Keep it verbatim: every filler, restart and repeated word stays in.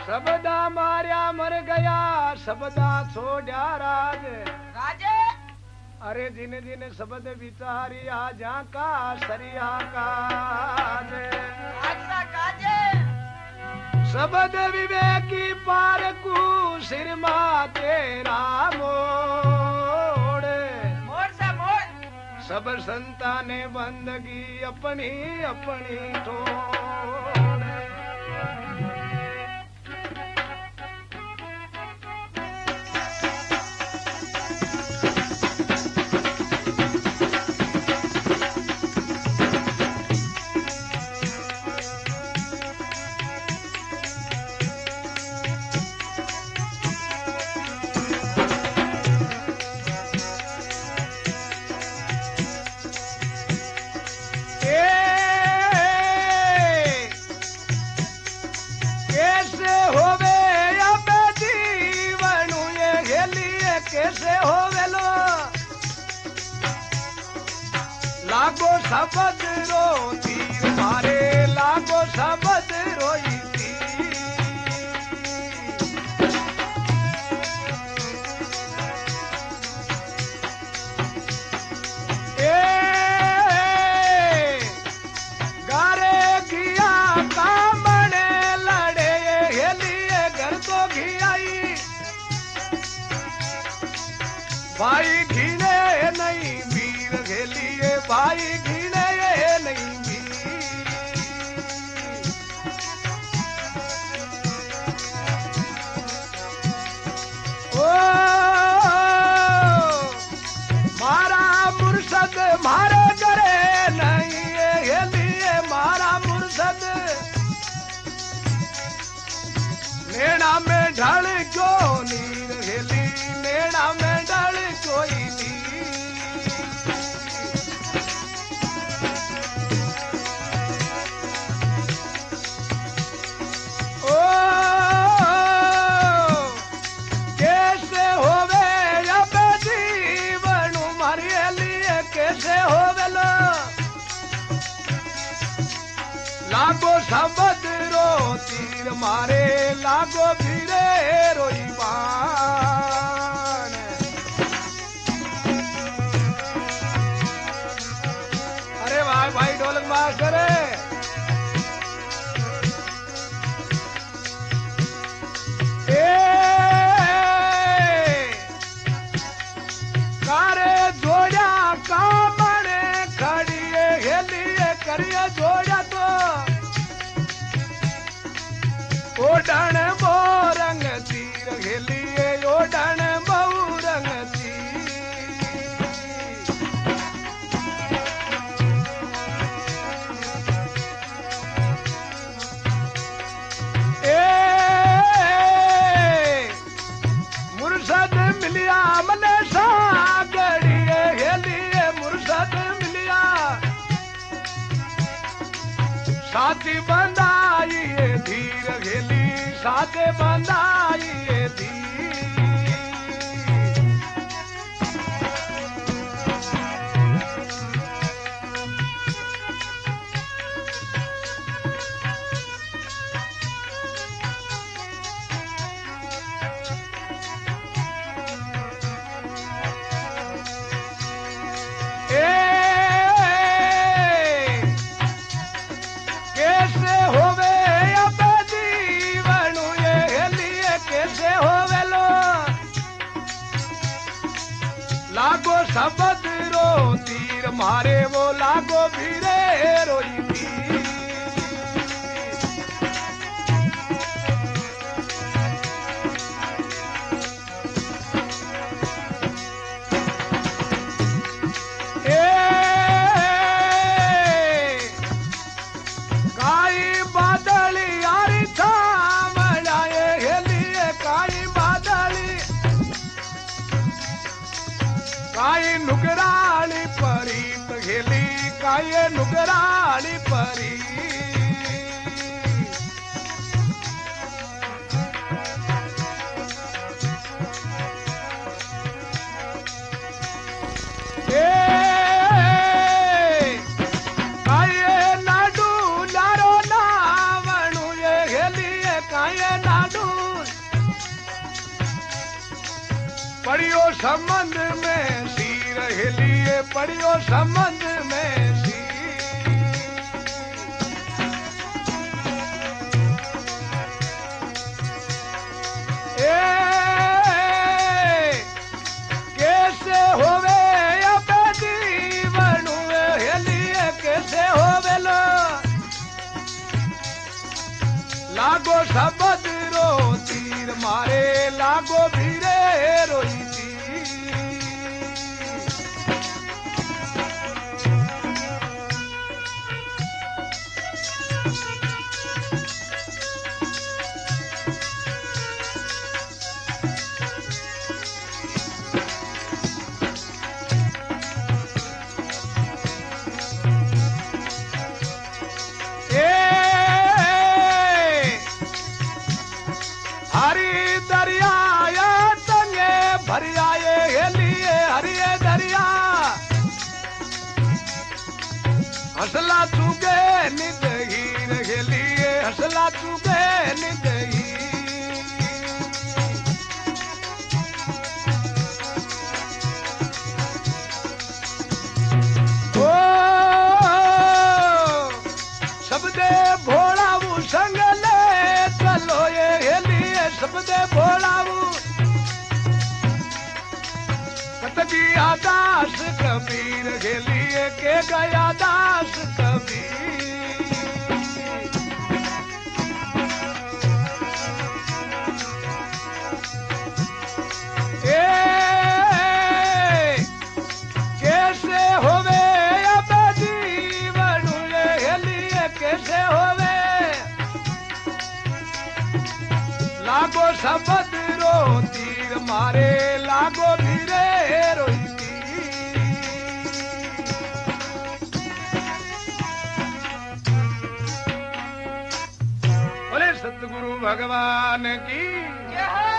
सबदा मार्या मर गया सबदा छोड़ा राज राजे अरे दिन दिन शब्द विचारिया जाका सरिया काज आजा काजे शब्द विवेकी पारकू सिर मा तेरा मोड़ मोड़ से मोड़ सब संता ने बंदगी अपनी अपनी ठोड़ कैसे होवेलो लागो शब्द रो तीर मारे लागो शब्द रोई ए गारे घिया कामने लड़े हेलिए घर को घियाई भाई घिने नहीं मीर घेलिए भाई घिने नहीं मीर ओ मारा मुर्शद मारे करे नहीं घेलिए मारा मुर्शद नेड़ा में ढल क्यों नीर घेली नेड़ा में ढल कोई नी ओ कैसे होवे अब जीवन मारे लिए कैसे होवेलो लागो शब्द रो तीर मारे लागो फिरे रोई बाण अरे भाई भाई ढोलक मास्टर ए कारे जोड़ा कामने खड़िए हेलिए करिए जोड़ा तो ओडण मोरंग तीर घेलिए ओडण मोरंग तीर ए मुर्शद मिलिया मने सागड़िए घेलिए मुर्शद मिलिया साथी बंधाई धीर घेली साथे बंधाई धीर कैसे होवे अब जीवन ये लिए कैसे होवेलो लागो शब्द रो तीर मारे वो लागो फिरे रोई तीर काई नुगराली परी घेली काई नुगराली परी काये नाडू लारो नावणु ये घेली काये नाडू पड़ियो संबंध में सी रहेली पड़ियो संबंध में सी ए कैसे होवे अब जीवन हेलिए कैसे होवे लो लागो शब्द रो तीर मारे लागो भीरे रोई थी हसला चुगे निदहीर खेलिए हसला चुगे निदही ओ सबदे भोलाऊ संग ले चलो ये हेलिए सबदे भोलाऊ कतगी आदास कबीर खेलिए के गया दास कबीर ए कैसे होवे अब जीवन हेलिए कैसे होवे लागो शब्द रो तीर मारे लागो भीरे रोई सतगुरु भगवान की जय